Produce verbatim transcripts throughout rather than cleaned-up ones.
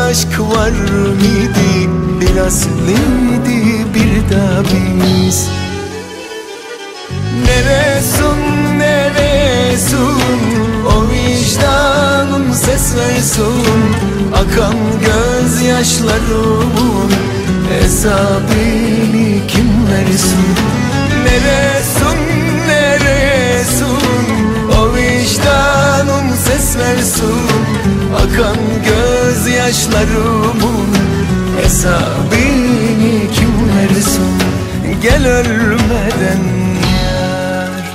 aşk var mıydı, biraz neydi bir daha biz. Neresun neresun, o vicdanın ses versun, akan gözyaşlarımın hesabını kim versin. Neresun neresun, o vicdanın ses versun, akan gözyaşlarımın hesabını kim versin. Gel ölmeden yar.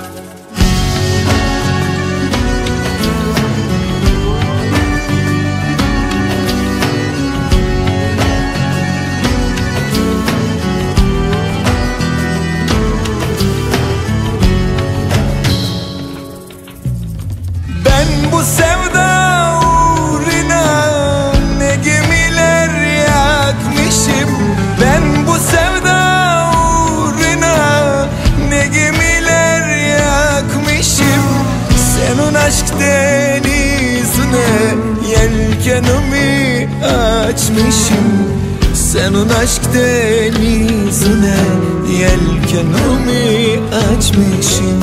Ben bu sevda uğruna ne gemiler yakmışım. Ben bu sevda uğruna ne gemiler yakmışım. Senin aşk denizine yelkenimi açmışım. Senin aşk denizine yelkenimi açmışım.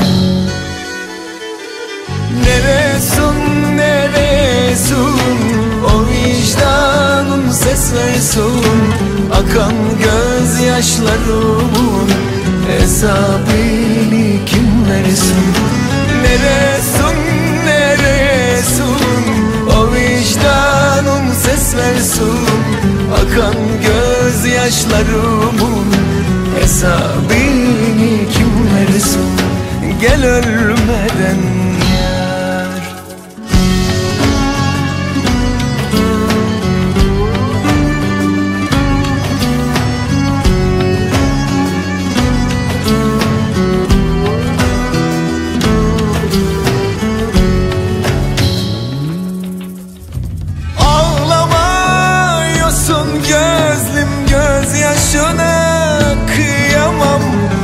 Neresun neresun, o vicdanın ses versun, akan gözyaşlarımın hesabını kim versin. Neresun neresun, o vicdanın ses versun, akan gözyaşlarımın hesabını kim versin. Gel ölmeden yar. Ağlamıyorsun gözlüm gözyaşına kıyamam.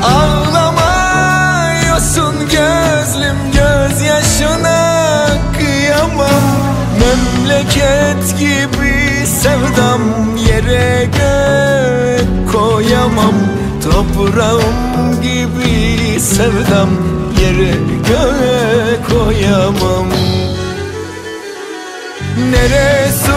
Ağlamıyorsun gözlüm gözyaşına kıyamam. Memleket gibi sevdam, yere gök koyamam. Toprağım gibi sevdam, yere gök koyamam. Neresi